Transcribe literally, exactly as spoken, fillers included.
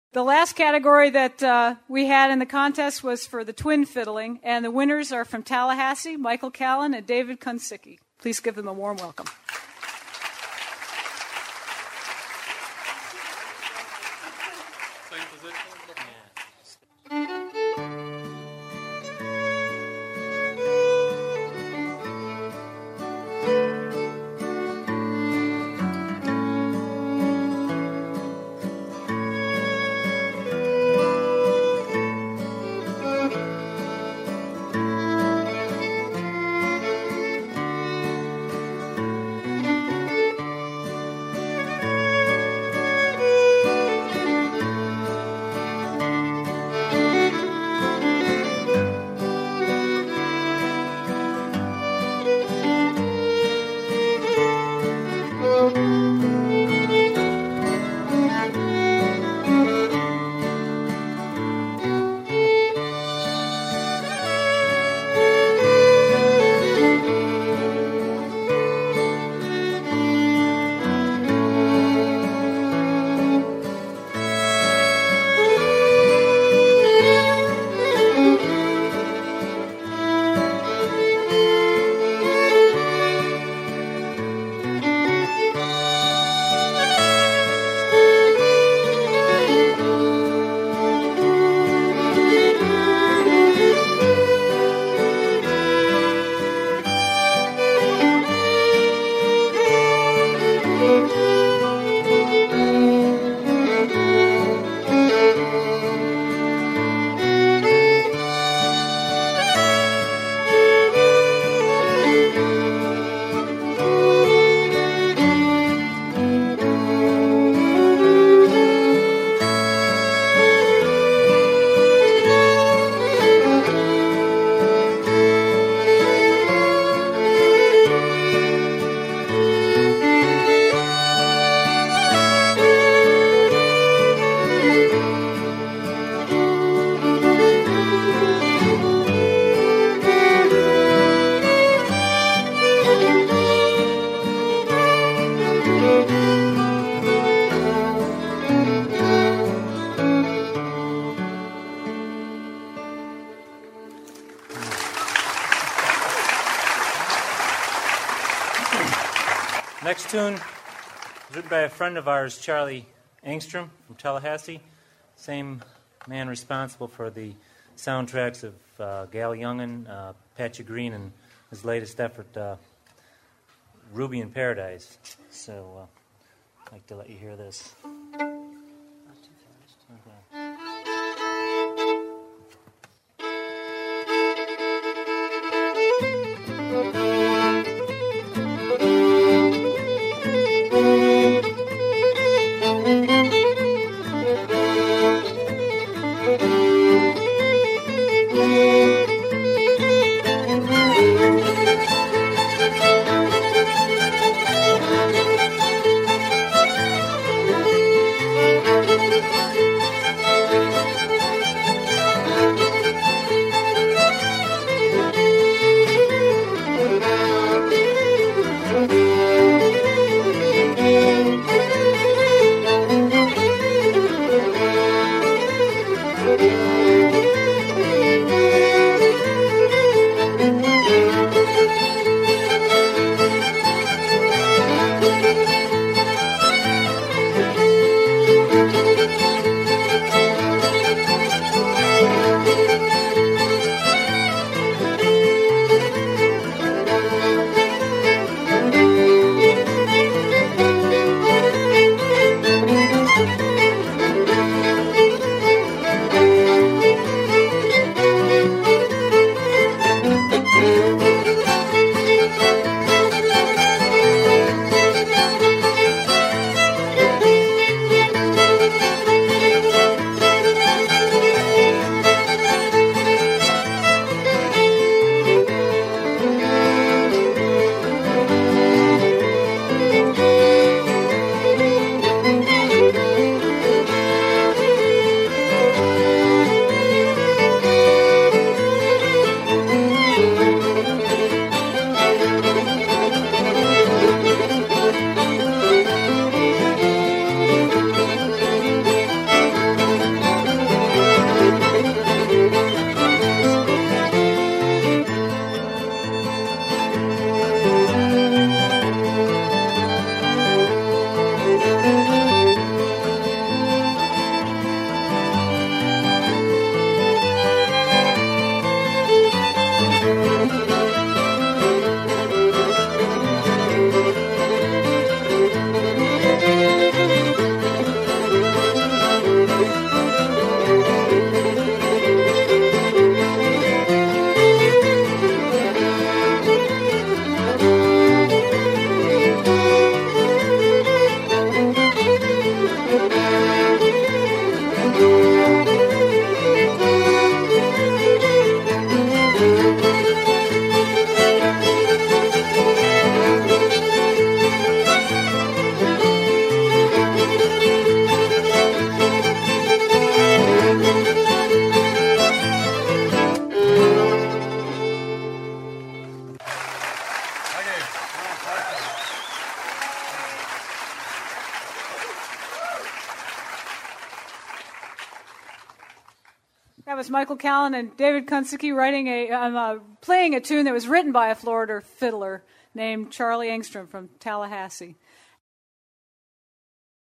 The last category that uh, we had in the contest was for the twin fiddling, and the winners are from Tallahassee, Michael Callan and David Kunsicki. Please give them a warm welcome. Next tune was written by a friend of ours, Charlie Engstrom from Tallahassee. Same man responsible for the soundtracks of uh, Gal Youngin, uh, Patchy Green, and his latest effort, uh, Ruby in Paradise. So uh, I'd like to let you hear this. Not too fast. Okay. Thank you. That was Michael Callan and David Kunsicki writing a, um, uh, playing a tune that was written by a Florida fiddler named Charlie Engstrom from Tallahassee.